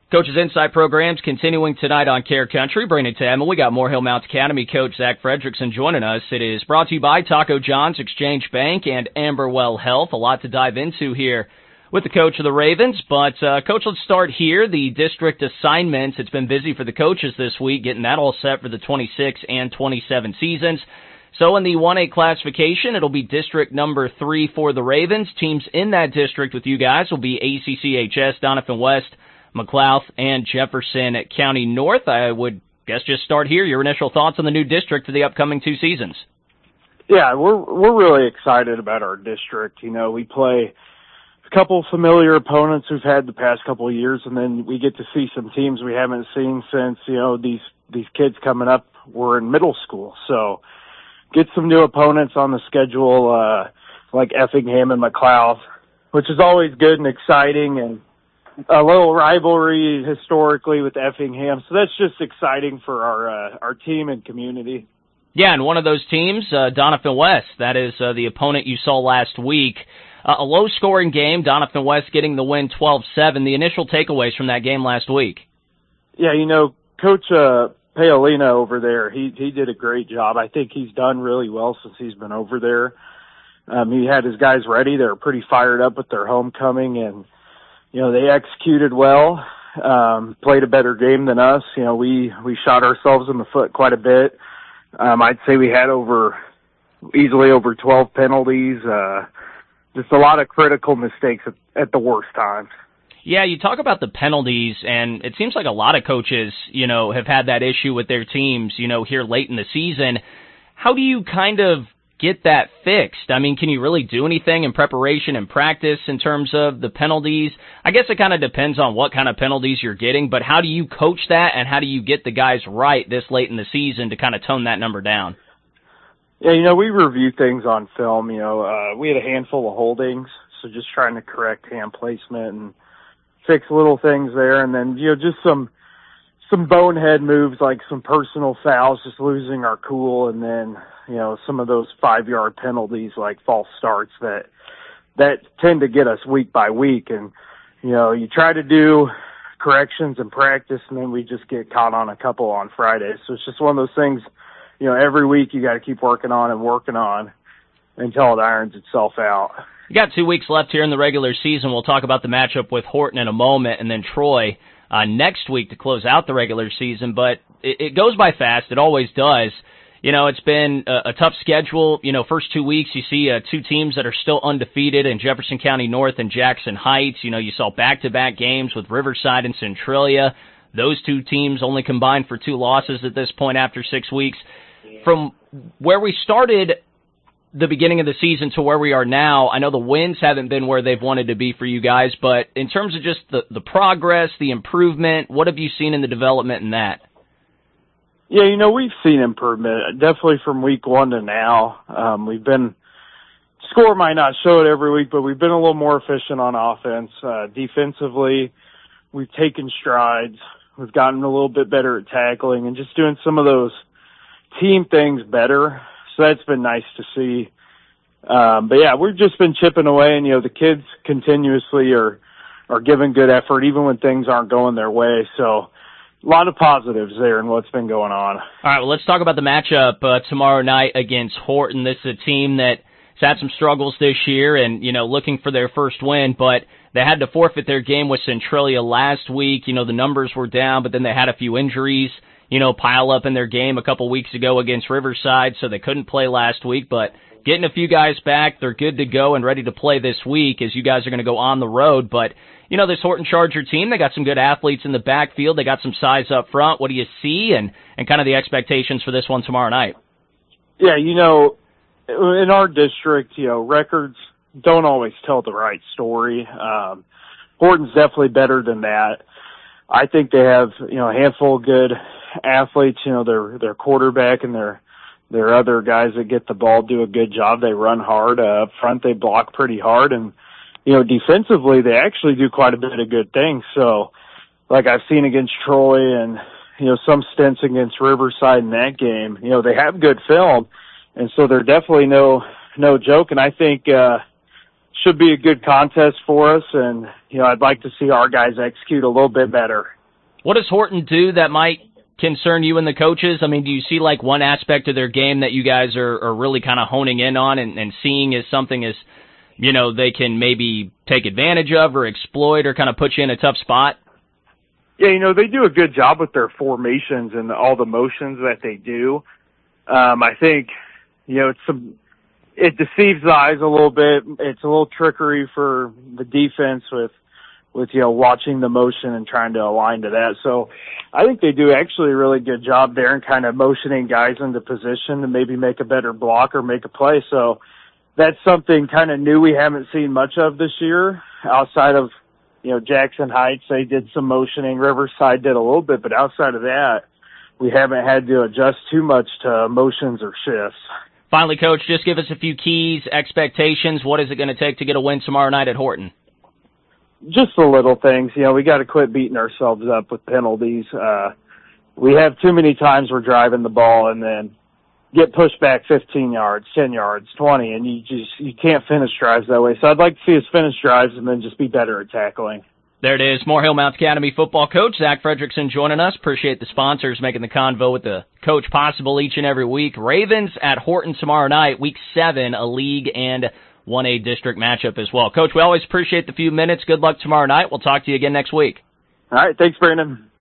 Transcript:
Coach's Insight programs continuing tonight on Care Country. Bringing it to Emma, we got Moore Mount Academy coach Zach Fredrickson joining us. It is brought to you by Taco John's, Exchange Bank, and Amberwell Health. A lot to dive into here with the coach of the Ravens. But, Coach, let's start here. The district assignments, it's been busy for the coaches this week, getting that all set for the 26 and 27 seasons. So in the 1A classification, it'll be district number 3 for the Ravens. Teams in that district with you guys will be ACCHS, Doniphan West, McLouth, and Jefferson County North. I would guess just start here. Your initial thoughts on the new district for the upcoming 2 seasons. Yeah, we're really excited about our district. You know, we play a couple familiar opponents we've had the past couple of years, and then we get to see some teams we haven't seen since, you know, these kids coming up were in middle school. So get some new opponents on the schedule, like Effingham and McLouth, which is always good and exciting, and a little rivalry historically with Effingham. So that's just exciting for our team and community. Yeah, and one of those teams, Doniphan West, that is the opponent you saw last week. A low-scoring game, Doniphan West getting the win 12-7. The initial takeaways from that game last week? Yeah, you know, Coach Paolina over there, he did a great job. I think he's done really well since he's been over there. He had his guys ready. They were pretty fired up with their homecoming, and you know, they executed well, played a better game than us. You know, we shot ourselves in the foot quite a bit. I'd say we had easily over 12 penalties, just a lot of critical mistakes at the worst times. Yeah, you talk about the penalties, and it seems like a lot of coaches, you know, have had that issue with their teams, you know, here late in the season. How do you kind of get that fixed? I mean, can you really do anything in preparation and practice in terms of the penalties? I guess it kind of depends on what kind of penalties you're getting, but how do you coach that, and how do you get the guys right this late in the season to kind of tone that number down? Yeah, you know, we review things on film. You know, we had a handful of holdings, so just trying to correct hand placement and fix little things there, and then, you know, just some bonehead moves like some personal fouls, just losing our cool, and then, you know, some of those 5-yard penalties like false starts that tend to get us week by week. And, you know, you try to do corrections in practice, and then we just get caught on a couple on Fridays. So it's just one of those things, you know, every week you got to keep working on until it irons itself out. You got 2 weeks left here in the regular season. We'll talk about the matchup with Horton in a moment, and then Troy next week to close out the regular season. But it goes by fast. It always does. You know, it's been a tough schedule. You know, first 2 weeks you see 2 teams that are still undefeated in Jefferson County North and Jackson Heights. You know, you saw back-to-back games with Riverside and Centralia. Those 2 teams only combined for 2 losses at this point after 6 weeks. From where we started the beginning of the season to where we are now, I know the wins haven't been where they've wanted to be for you guys, but in terms of just the progress, the improvement, what have you seen in the development in that? Yeah, you know, we've seen improvement, definitely from week 1 to now. Score might not show it every week, but we've been a little more efficient on offense. Defensively, we've taken strides. We've gotten a little bit better at tackling and just doing some of those team things better. So that's been nice to see. But yeah, we've just been chipping away, and, you know, the kids continuously are giving good effort even when things aren't going their way. So a lot of positives there in what's been going on. All right, well, let's talk about the matchup tomorrow night against Horton. This is a team that's had some struggles this year and, you know, looking for their first win, but they had to forfeit their game with Centralia last week. You know, the numbers were down, but then they had a few injuries, you know, pile up in their game a couple weeks ago against Riverside, so they couldn't play last week. But getting a few guys back, they're good to go and ready to play this week as you guys are going to go on the road. But, you know, this Horton Charger team, they got some good athletes in the backfield. They got some size up front. What do you see and kind of the expectations for this one tomorrow night? Yeah, you know, in our district, you know, records don't always tell the right story. Horton's definitely better than that. I think they have, you know, a handful of good athletes. You know, their quarterback and their other guys that get the ball do a good job. They run hard up front. They block pretty hard, and, you know, defensively they actually do quite a bit of good things. So, like I've seen against Troy and, you know, some stints against Riverside in that game, you know, they have good film, and so they're definitely no joke. And I think should be a good contest for us, and, you know, I'd like to see our guys execute a little bit better. What does Horton do that might concern you and the coaches? I mean, do you see like one aspect of their game that you guys are really kind of honing in on and seeing as something as, you know, they can maybe take advantage of or exploit or kind of put you in a tough spot? Yeah, you know, they do a good job with their formations and all the motions that they do. I think, you know, it deceives the eyes a little bit. It's a little trickery for the defense with, you know, watching the motion and trying to align to that. So I think they do actually a really good job there and kind of motioning guys into position to maybe make a better block or make a play. So that's something kind of new we haven't seen much of this year outside of, you know, Jackson Heights. They did some motioning. Riverside did a little bit, but outside of that, we haven't had to adjust too much to motions or shifts. Finally, Coach, just give us a few keys, expectations. What is it going to take to get a win tomorrow night at Horton? Just the little things. You know, we got to quit beating ourselves up with penalties. We have too many times we're driving the ball and then get pushed back 15 yards, 10 yards, 20, and you can't finish drives that way. So I'd like to see us finish drives and then just be better at tackling. There it is, Moore Hill Mounts Academy football coach Zach Fredrickson joining us. Appreciate the sponsors making the convo with the coach possible each and every week. Ravens at Horton tomorrow night, Week 7, a league and 1A district matchup as well. Coach, we always appreciate the few minutes. Good luck tomorrow night. We'll talk to you again next week. All right, thanks, Brandon.